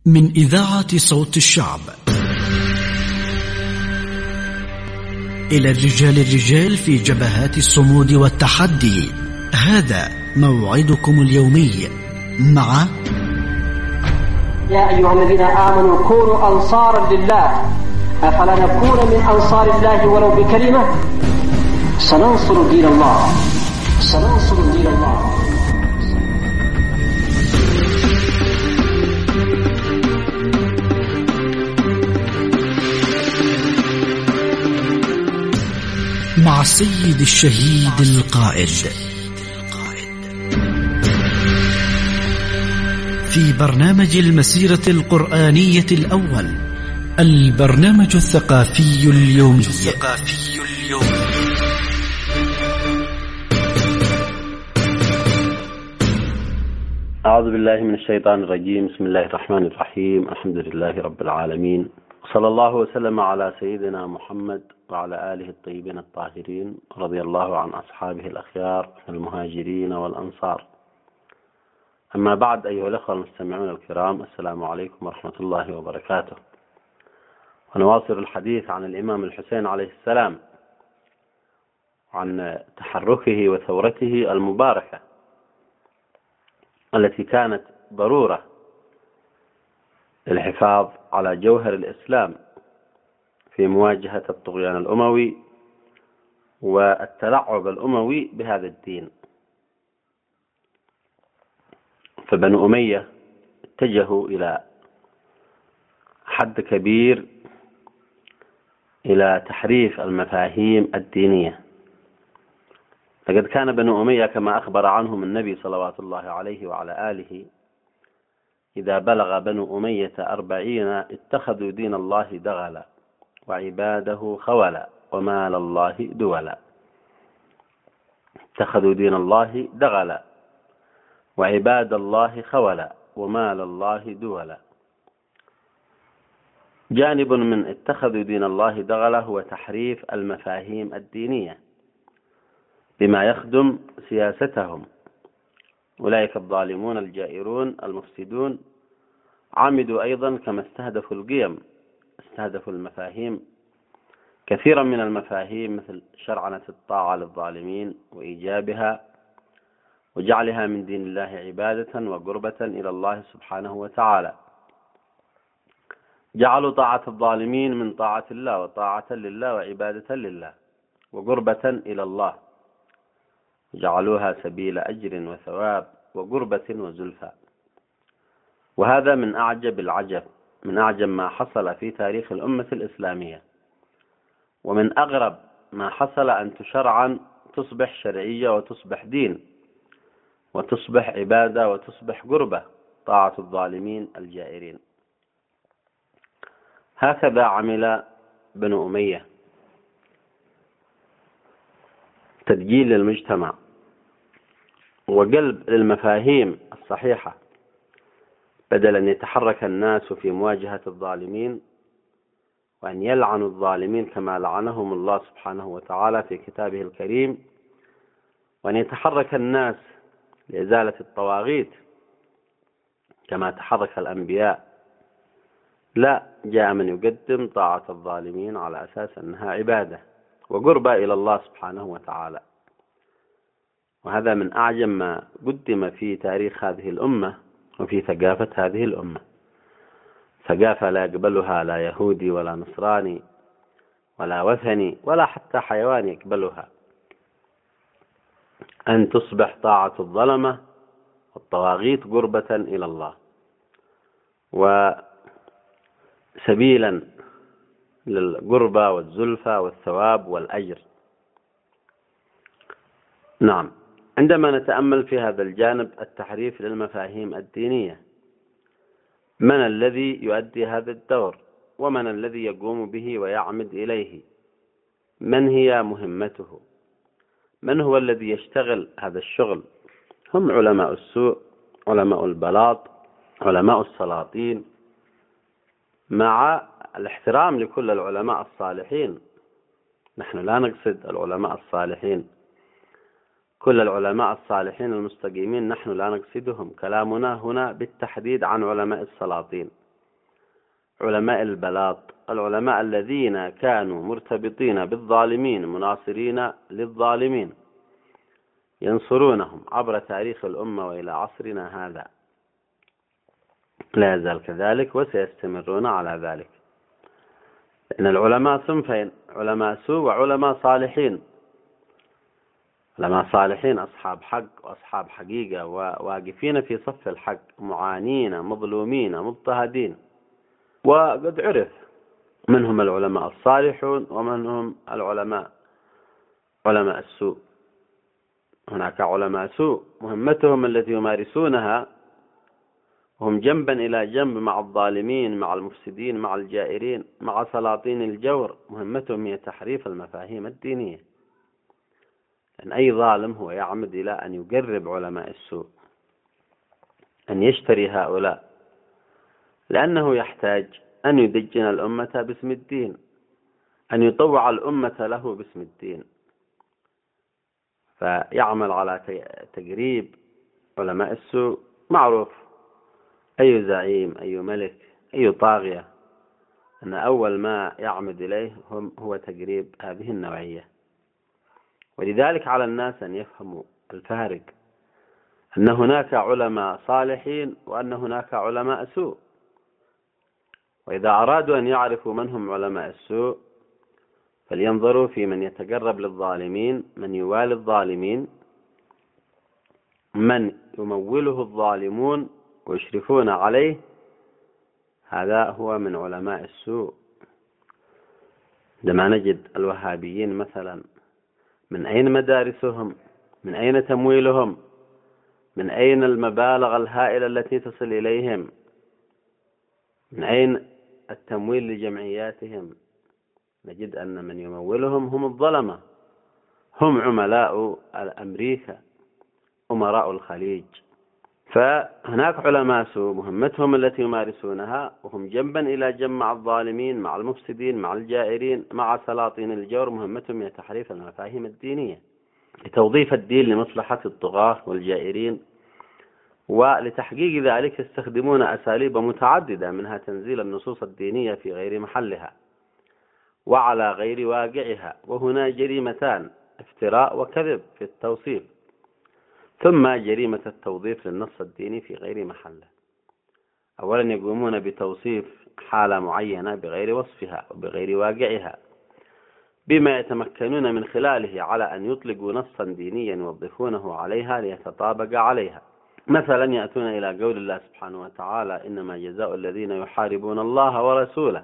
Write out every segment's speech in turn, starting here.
من إذاعة صوت الشعب إلى الرجال في جبهات الصمود والتحدي. هذا موعدكم اليومي مع يا أيها الذين آمنوا كونوا أنصارا لله أفلا نكون من أنصار الله ولو بكلمة. سننصر دين الله، سننصر دين الله. مع السيد الشهيد القائد في برنامج المسيرة القرآنية الأول، البرنامج الثقافي اليومي. أعوذ بالله من الشيطان الرجيم. بسم الله الرحمن الرحيم. الحمد لله رب العالمين، صلى الله وسلم على سيدنا محمد وعلى آله الطيبين الطاهرين، رضي الله عن أصحابه الأخيار المهاجرين والأنصار. أما بعد، أيها الأخوة المستمعون الكرام، السلام عليكم ورحمة الله وبركاته. ونواصل الحديث عن الإمام الحسين عليه السلام، عن تحركه وثورته المباركة التي كانت ضرورة للحفاظ على جوهر الإسلام في مواجهة الطغيان الأموي والتلعب الأموي بهذا الدين. فبنو أمية اتجهوا إلى حد كبير إلى تحريف المفاهيم الدينية. لقد كان بنو أمية كما أخبر عنهم النبي صلوات الله عليه وعلى آله: إذا بلغ بنو أمية 40 اتخذوا دين الله دغلا وعباده خولا ومال الله دولا. اتخذوا دين الله دغلا وعباد الله خولا ومال الله دولا. جانب من اتخذوا دين الله دغلا هو تحريف المفاهيم الدينية بما يخدم سياستهم. أولئك الظالمون الجائرون المفسدون عمدوا أيضا كما استهدفوا القيم، استهدفوا المفاهيم، كثيرا من المفاهيم، مثل شرعنة الطاعة للظالمين وإيجابها وجعلها من دين الله عبادة وقربة إلى الله سبحانه وتعالى. جعلوا طاعة الظالمين من طاعة الله وطاعة لله وعبادة لله وقربة إلى الله، جعلوها سبيل أجر وثواب وقربة وزلفى. وهذا من أعجب العجب، من أعجب ما حصل في تاريخ الأمة الإسلامية، ومن أغرب ما حصل أن تشرعا تصبح شرعية وتصبح دين وتصبح عبادة وتصبح قربة، طاعة الظالمين الجائرين. هكذا عمل بنو أمية، تدجيل للمجتمع وقلب للمفاهيم الصحيحة، بدل أن يتحرك الناس في مواجهة الظالمين وأن يلعنوا الظالمين كما لعنهم الله سبحانه وتعالى في كتابه الكريم، وأن يتحرك الناس لإزالة الطواغيت كما تحرك الأنبياء. لا، جاء من يقدم طاعة الظالمين على أساس أنها عبادة وقربة إلى الله سبحانه وتعالى. وهذا من أعجب ما قدم في تاريخ هذه الأمة وفي ثقافة هذه الأمة. ثقافة لا يقبلها لا يهودي ولا نصراني ولا وثني ولا حتى حيوان يقبلها، أن تصبح طاعة الظلمة والطواغيت قربة إلى الله وسبيلا للقربة والزلفى والثواب والأجر. نعم، عندما نتأمل في هذا الجانب، التحريف للمفاهيم الدينية، من الذي يؤدي هذا الدور؟ ومن الذي يقوم به ويعمد إليه؟ من هي مهمته؟ من هو الذي يشتغل هذا الشغل؟ هم علماء السوء، علماء البلاط، علماء السلاطين، مع الاحترام لكل العلماء الصالحين. نحن لا نقصد العلماء الصالحين، كل العلماء الصالحين المستقيمين نحن لا نقصدهم. كلامنا هنا بالتحديد عن علماء السلاطين، علماء البلاط، العلماء الذين كانوا مرتبطين بالظالمين مناصرين للظالمين ينصرونهم عبر تاريخ الأمة وإلى عصرنا هذا، لا يزال كذلك وسيستمرون على ذلك. لأن العلماء صنفين: علماء سوء وعلماء صالحين. علماء صالحين أصحاب حق وأصحاب حقيقة وواقفين في صف الحق، معانين مظلومين مضطهدين. وقد عرف منهم العلماء الصالحون ومنهم علماء السوء. هناك علماء سوء مهمتهم التي يمارسونها هم جنبا إلى جنب مع الظالمين، مع المفسدين، مع الجائرين، مع سلاطين الجور، مهمتهم هي تحريف المفاهيم الدينية. لأن أي ظالم هو يعمد إلى أن يقرب علماء السوء، أن يشتري هؤلاء، لأنه يحتاج أن يدجن الأمة باسم الدين، أن يطوع الأمة له باسم الدين، فيعمل على تقريب علماء السوء. معروف أي زعيم، أي ملك، أي طاغية، أن أول ما يعمد إليه هو تقريب هذه النوعية. ولذلك على الناس أن يفهموا الفارق، أن هناك علماء صالحين وأن هناك علماء سوء. وإذا أرادوا أن يعرفوا من هم علماء السوء فلينظروا في من يتقرب للظالمين، من يوالي الظالمين، من يموله الظالمون ويشرفون عليه، هذا هو من علماء السوء. عندما نجد الوهابيين مثلا، من أين مدارسهم؟ من أين تمويلهم؟ من أين المبالغ الهائلة التي تصل إليهم؟ من أين التمويل لجمعياتهم؟ نجد أن من يمولهم هم الظلمة، هم عملاء أمريكا، أمراء الخليج. فهناك علماء سوء مهمتهم التي يمارسونها وهم جنبا إلى جنب مع الظالمين، مع المفسدين، مع الجائرين، مع سلاطين الجور، مهمتهم هي تحريف المفاهيم الدينية لتوظيف الدين لمصلحة الطغاة والجائرين. ولتحقيق ذلك يستخدمون أساليب متعددة، منها تنزيل النصوص الدينية في غير محلها وعلى غير واقعها. وهنا جريمتان: افتراء وكذب في التوصيف، ثم جريمة التوظيف للنص الديني في غير محله. أولا يقومون بتوصيف حالة معينة بغير وصفها وبغير واقعها، بما يتمكنون من خلاله على أن يطلقوا نصا دينيا يوظفونه عليها ليتطابق عليها. مثلا يأتون إلى قول الله سبحانه وتعالى: إنما جزاء الذين يحاربون الله ورسوله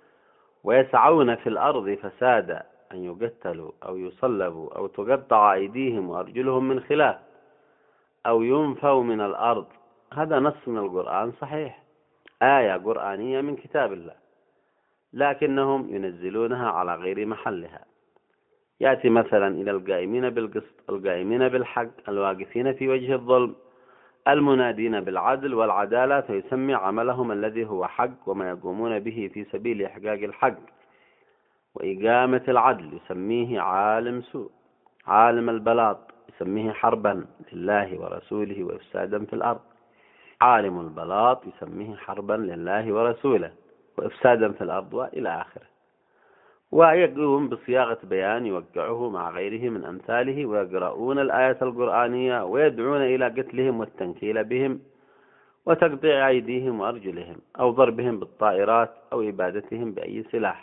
ويسعون في الأرض فسادا أن يقتلوا أو يصلبوا أو تقطع أيديهم وأرجلهم من خلاف أو ينفوا من الأرض. هذا نص من القرآن صحيح، آية قرآنية من كتاب الله، لكنهم ينزلونها على غير محلها. يأتي مثلا إلى القائمين بالقسط، القائمين بالحق، الواقفين في وجه الظلم، المنادين بالعدل والعدالة، فيسمي عملهم الذي هو حق وما يقومون به في سبيل إحقاق الحق وإقامة العدل يسميه عالم سوء. عالم البلاط يسميه حربا لله ورسوله وإفسادا في الأرض. عالم البلاط يسميه حربا لله ورسوله وإفسادا في الأرض وإلى آخره. ويقوم بصياغة بيان يوقعه مع غيره من أمثاله، ويقرؤون الآية القرآنية ويدعون إلى قتلهم والتنكيل بهم وتقطيع أيديهم وأرجلهم أو ضربهم بالطائرات أو إبادتهم بأي سلاح.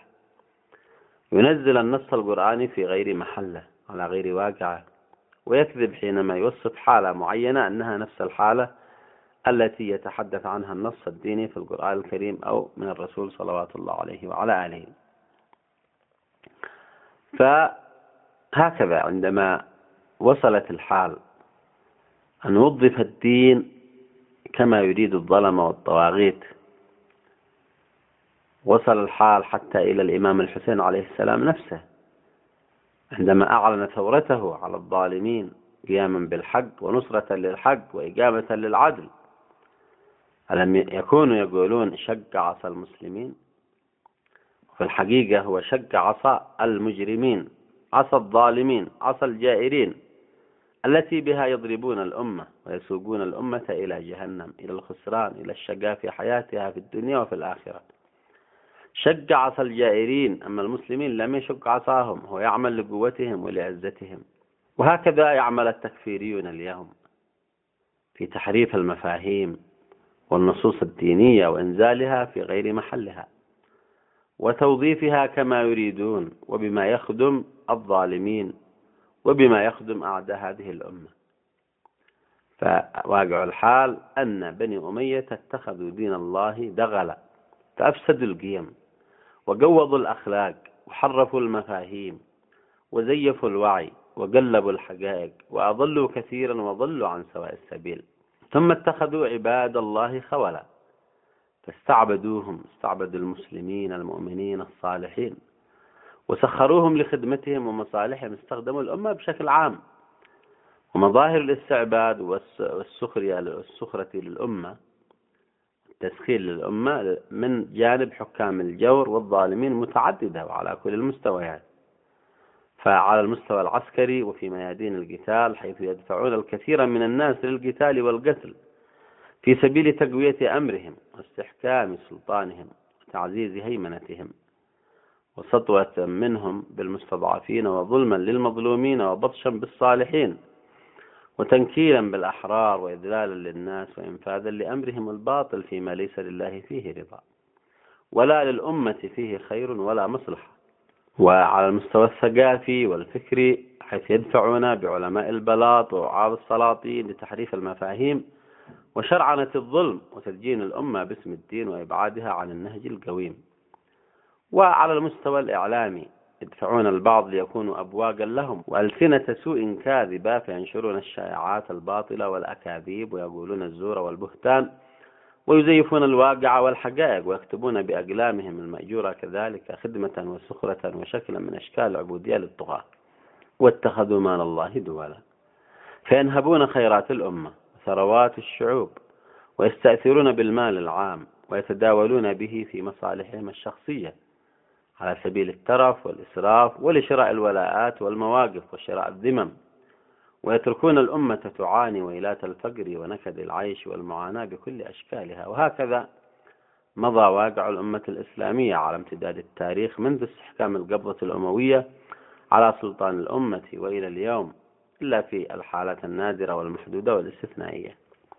ينزل النص القرآني في غير محله على غير واقعه، ويكذب حينما يوصف حالة معينة أنها نفس الحالة التي يتحدث عنها النص الديني في القرآن الكريم أو من الرسول صلوات الله عليه وعلى آله. فهكذا عندما وصلت الحال أن نوظف الدين كما يريد الظلمة والطواغيت، وصل الحال حتى إلى الإمام الحسين عليه السلام نفسه عندما أعلن ثورته على الظالمين قياما بالحق ونصرة للحق وإقامة للعدل. ألم يكونوا يقولون شق عصا المسلمين؟ في الحقيقة هو شق عصا المجرمين، عصا الظالمين، عصا الجائرين التي بها يضربون الأمة ويسوقون الأمة إلى جهنم، إلى الخسران، إلى الشقاء في حياتها في الدنيا وفي الآخرة. شق عصا الجائرين، أما المسلمين لم يشق عصاهم، هو يعمل لقوتهم ولعزتهم. وهكذا يعمل التكفيريون اليوم في تحريف المفاهيم والنصوص الدينية وإنزالها في غير محلها وتوظيفها كما يريدون، وبما يخدم الظالمين وبما يخدم أعداء هذه الأمة. فواقع الحال أن بني أمية اتخذوا دين الله دغلا، فأفسدوا القيم وقوضوا الأخلاق وحرفوا المفاهيم وزيفوا الوعي وقلبوا الحقائق وأضلوا كثيرا وضلوا عن سواء السبيل. ثم اتخذوا عباد الله خولا، فاستعبدوهم، استعبدوا المسلمين المؤمنين الصالحين وسخروهم لخدمتهم ومصالحهم، استخدموا الأمة بشكل عام. ومظاهر الاستعباد والسخرة للأمة، التسخير للأمة من جانب حكام الجور والظالمين متعددة وعلى كل المستويات. فعلى المستوى العسكري وفي ميادين القتال، حيث يدفعون الكثير من الناس للقتال والقتل في سبيل تقوية أمرهم واستحكام سلطانهم وتعزيز هيمنتهم، وسطوة منهم بالمستضعفين وظلما للمظلومين وبطشا بالصالحين وتنكيلا بالأحرار وإذلالا للناس وإنفاذا لأمرهم الباطل فيما ليس لله فيه رضا ولا للأمة فيه خير ولا مصلحة. وعلى المستوى الثقافي والفكري، حيث يدفعون بعلماء البلاط ووعاظ السلاطين لتحريف المفاهيم وشرعنة الظلم وتدجين الأمة باسم الدين وإبعادها عن النهج القويم. وعلى المستوى الإعلامي، يدفعون البعض ليكونوا أبواقا لهم وألسنة سوء كاذبة، فينشرون الشائعات الباطلة والأكاذيب ويقولون الزور والبهتان ويزيفون الواقع والحقائق، ويكتبون بأقلامهم المأجورة كذلك خدمة وسخرة وشكلا من أشكال العبودية للطغاة. واتخذوا مال الله دولا، فينهبون خيرات الأمة وثروات الشعوب ويستأثرون بالمال العام ويتداولون به في مصالحهم الشخصية على سبيل الترف والإسراف ولشراء الولاءات والمواقف وشراء الذمم، ويتركون الأمة تعاني ويلات الفقر ونكد العيش والمعاناة بكل أشكالها. وهكذا مضى واقع الأمة الإسلامية على امتداد التاريخ منذ استحكام القبضة الأموية على سلطان الأمة وإلى اليوم، إلا في الحالات النادرة والمحدودة والاستثنائية.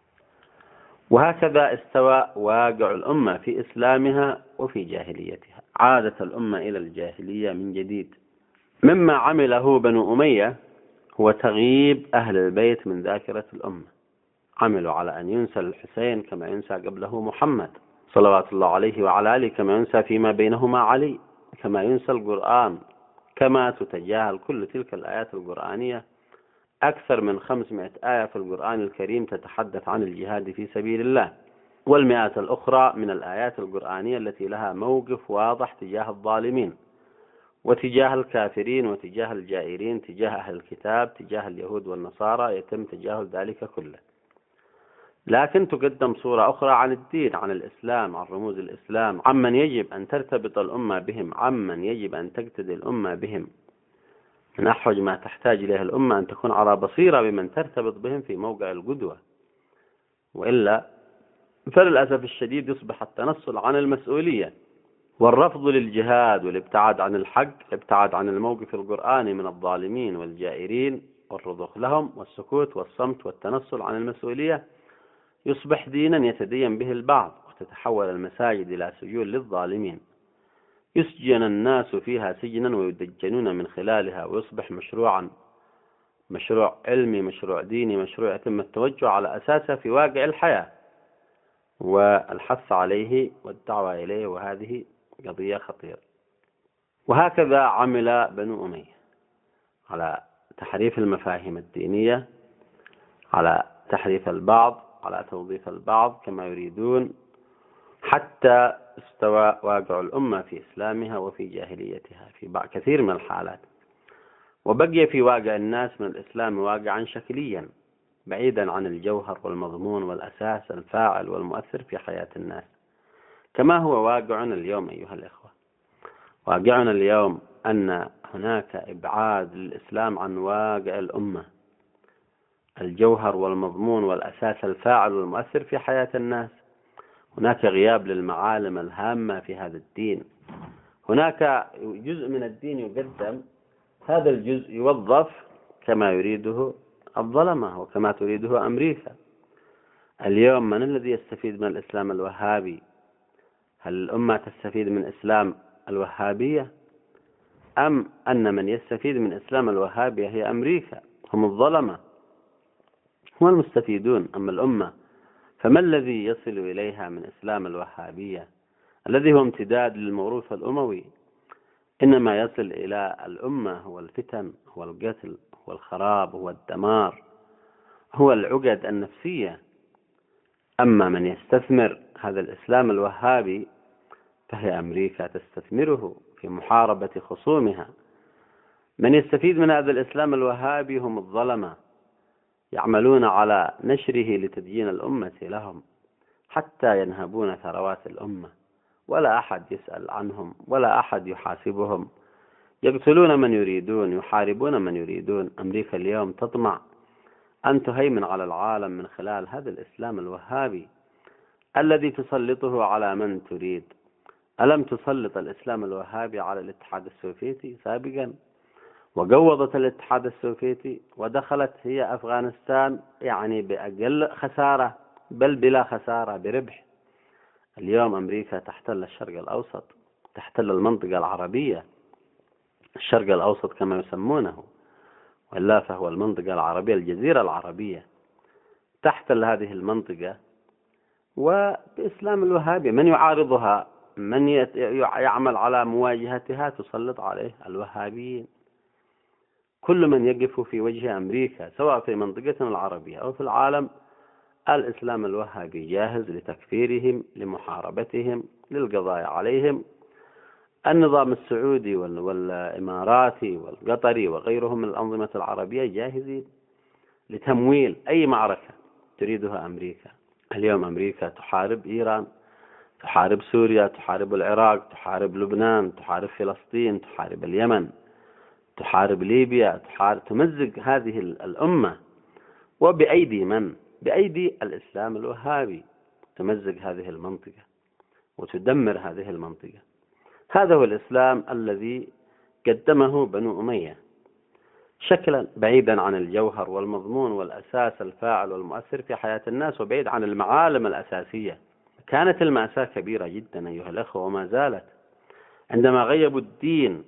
وهكذا استوى واقع الأمة في إسلامها وفي جاهليتها. عادت الأمة إلى الجاهلية من جديد. مما عمله بنو أمية هو تغييب أهل البيت من ذاكرة الأمة. عملوا على أن ينسى الحسين كما ينسى قبله محمد صلوات الله عليه وعلى آله، كما ينسى فيما بينهما علي، كما ينسى القرآن، كما تتجاهل كل تلك الآيات القرآنية. أكثر من 500 آية في القرآن الكريم تتحدث عن الجهاد في سبيل الله، والمئات الأخرى من الآيات القرآنية التي لها موقف واضح تجاه الظالمين وتجاه الكافرين وتجاه الجائرين، تجاه أهل الكتاب، تجاه اليهود والنصارى، يتم تجاهل ذلك كله. لكن تقدم صورة أخرى عن الدين، عن الإسلام، عن رموز الإسلام، عمن يجب أن ترتبط الأمة بهم، عمن يجب أن تقتدي الأمة بهم. من أحوج ما تحتاج إليه الأمة أن تكون على بصيرة بمن ترتبط بهم في موقع القدوة، وإلا فللأسف الشديد يصبح التنصل عن المسؤولية والرفض للجهاد والابتعاد عن الحق، الابتعاد عن الموقف القرآني من الظالمين والجائرين والرضخ لهم والسكوت والصمت والتنصل عن المسؤولية، يصبح دينا يتدين به البعض، وتتحول المساجد إلى سجون للظالمين يسجن الناس فيها سجنا ويدجنون من خلالها، ويصبح مشروع علمي، مشروع ديني، مشروع يتم التوجه على أساسه في واقع الحياة والحث عليه والدعوة إليه، وهذه قضية خطيرة. وهكذا عمل بنو أمية على تحريف المفاهيم الدينية، على تحريف البعض، على توظيف البعض كما يريدون، حتى استوى واقع الأمة في إسلامها وفي جاهليتها في كثير من الحالات، وبقي في واقع الناس من الإسلام واقعا شكليا بعيدا عن الجوهر والمضمون والأساس الفاعل والمؤثر في حياة الناس، كما هو واقعنا اليوم أيها الإخوة. واقعنا اليوم أن هناك إبعاد للإسلام عن واقع الأمة، الجوهر والمضمون والأساس الفاعل والمؤثر في حياة الناس. هناك غياب للمعالم الهامة في هذا الدين، هناك جزء من الدين يقدم، هذا الجزء يوظف كما يريده الظلمة وكما تريده أمريكا. اليوم من الذي يستفيد من الإسلام الوهابي؟ هل الأمة تستفيد من إسلام الوهابية، أم أن من يستفيد من إسلام الوهابية هي أمريكا؟ هم الظلمة، هم المستفيدون. أما الأمة فما الذي يصل إليها من إسلام الوهابية الذي هو امتداد للموروث الأموي؟ إنما يصل إلى الأمة هو الفتن، هو القتل، هو الخراب، هو الدمار، هو العقد النفسية. أما من يستثمر هذا الإسلام الوهابي فهي أمريكا تستثمره في محاربة خصومها. من يستفيد من هذا الإسلام الوهابي هم الظلمة، يعملون على نشره لتدين الأمة لهم حتى ينهبون ثروات الأمة، ولا أحد يسأل عنهم ولا أحد يحاسبهم، يقتلون من يريدون، يحاربون من يريدون. أمريكا اليوم تطمع أن تهيمن على العالم من خلال هذا الإسلام الوهابي الذي تسلطه على من تريد. ألم تسلط الإسلام الوهابي على الاتحاد السوفيتي سابقا وقوضت الاتحاد السوفيتي ودخلت هي أفغانستان يعني بأقل خسارة، بل بلا خسارة، بربح. اليوم أمريكا تحتل الشرق الأوسط، تحتل المنطقة العربية، الشرق الأوسط كما يسمونه، ولا فهو المنطقة العربية، الجزيرة العربية، تحتل هذه المنطقة وبإسلام الوهابي. من يعارضها، من يعمل على مواجهتها، تسلط عليه الوهابيين. كل من يقف في وجه أمريكا سواء في منطقتنا العربية أو في العالم، الإسلام الوهابي جاهز لتكفيرهم، لمحاربتهم، للقضاء عليهم. النظام السعودي والإماراتي والقطري وغيرهم من الأنظمة العربية جاهزين لتمويل أي معركة تريدها أمريكا. اليوم أمريكا تحارب إيران، تحارب سوريا، تحارب العراق، تحارب لبنان، تحارب فلسطين، تحارب اليمن، تحارب ليبيا، تمزق هذه الأمة. وبأيدي من؟ بأيدي الإسلام الوهابي، تمزق هذه المنطقة وتدمر هذه المنطقة. هذا هو الإسلام الذي قدمه بنو أمية، شكلا بعيدا عن الجوهر والمضمون والأساس الفاعل والمؤثر في حياة الناس، وبعيد عن المعالم الأساسية. كانت المأساة كبيرة جدا أيها الأخوة، وما زالت. عندما غيبوا الدين،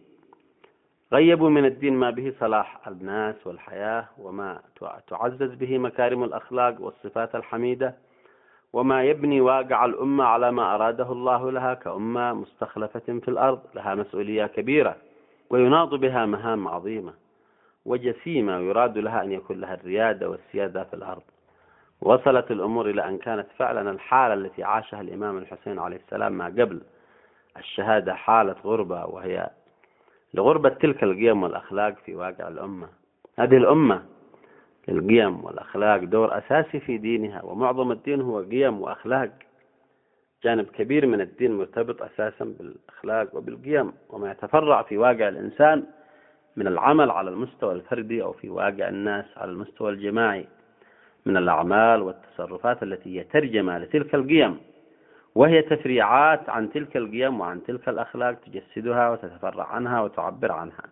غيبوا من الدين ما به صلاح الناس والحياة، وما تعزز به مكارم الأخلاق والصفات الحميدة، وما يبني واقع الأمة على ما أراده الله لها كأمة مستخلفة في الأرض، لها مسؤولية كبيرة ويناط بها مهام عظيمة وجسيمة، ويراد لها أن يكون لها الريادة والسيادة في الأرض. وصلت الأمور إلى أن كانت فعلا الحالة التي عاشها الإمام الحسين عليه السلام ما قبل الشهادة حالة غربة، وهي لغربة تلك القيم والأخلاق في واقع الأمة. هذه الأمة القيم والأخلاق دور أساسي في دينها، ومعظم الدين هو قيم وأخلاق. جانب كبير من الدين مرتبط أساسا بالأخلاق وبالقيم، وما يتفرع في واقع الإنسان من العمل على المستوى الفردي أو في واقع الناس على المستوى الجماعي من الأعمال والتصرفات التي هي ترجمة لتلك القيم، وهي تفريعات عن تلك القيم وعن تلك الأخلاق، تجسدها وتتفرع عنها وتعبر عنها.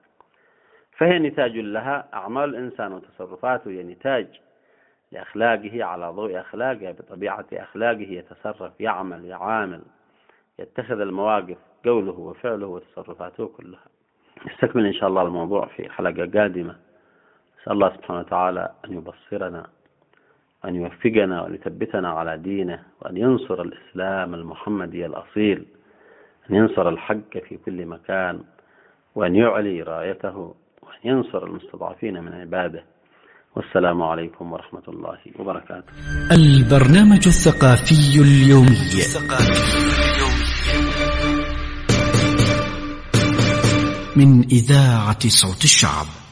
فهي نتاج لها. أعمال الإنسان وتصرفاته هي نتاج لأخلاقه، على ضوء أخلاقه، بطبيعة أخلاقه يتصرف، يعمل، يعامل، يتخذ المواقف، قوله وفعله وتصرفاته كلها. نستكمل إن شاء الله الموضوع في حلقة قادمة. أسأل الله سبحانه وتعالى أن يبصرنا، أن يوفقنا وأن يثبتنا على دينه، وأن ينصر الإسلام المحمدي الأصيل، أن ينصر الحق في كل مكان، وأن يعلي رايته، وأن ينصر المستضعفين من عباده. والسلام عليكم ورحمة الله وبركاته. البرنامج الثقافي اليومي من إذاعة صوت الشعب.